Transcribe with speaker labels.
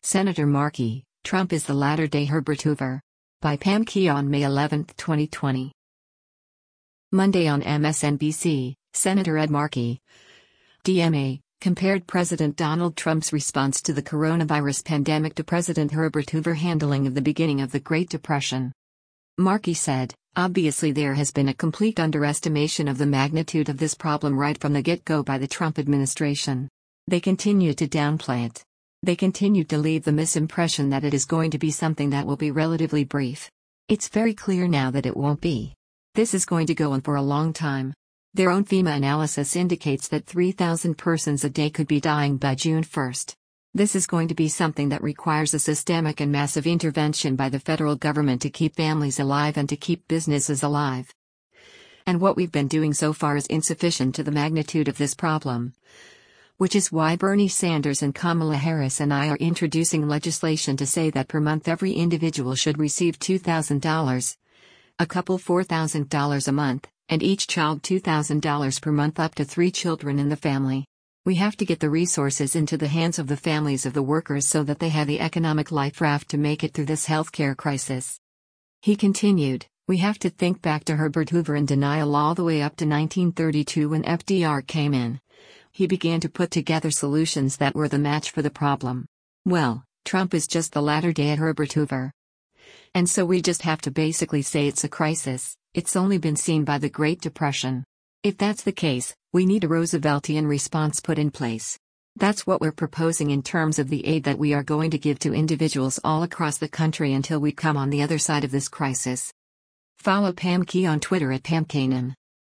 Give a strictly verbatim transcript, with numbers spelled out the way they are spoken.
Speaker 1: Senator Markey, Trump is the latter-day Herbert Hoover. By Pam Key on May eleventh, twenty twenty. Monday on M S N B C, Senator Ed Markey, D M A, compared President Donald Trump's response to the coronavirus pandemic to President Herbert Hoover's handling of the beginning of the Great Depression. Markey said, "Obviously there has been a complete underestimation of the magnitude of this problem right from the get-go by the Trump administration. They continue to downplay it. They continue to leave the misimpression that it is going to be something that will be relatively brief. It's very clear now that it won't be. This is going to go on for a long time. Their own FEMA analysis indicates that three thousand persons a day could be dying by June first. This is going to be something that requires a systemic and massive intervention by the federal government to keep families alive and to keep businesses alive. And what we've been doing so far is insufficient to the magnitude of this problem. Which is why Bernie Sanders and Kamala Harris and I are introducing legislation to say that per month every individual should receive two thousand dollars, a couple four thousand dollars a month, and each child two thousand dollars per month up to three children in the family. We have to get the resources into the hands of the families of the workers so that they have the economic life raft to make it through this healthcare crisis." He continued, "We have to think back to Herbert Hoover in denial all the way up to nineteen thirty-two when F D R came in. He began to put together solutions that were the match for the problem. Well, Trump is just the latter-day Herbert Hoover. And so we just have to basically say it's a crisis. It's only been seen by the Great Depression. If that's the case, we need a Rooseveltian response put in place. That's what we're proposing in terms of the aid that we are going to give to individuals all across the country until we come on the other side of this crisis." Follow Pam Key on Twitter at Pam Kanan.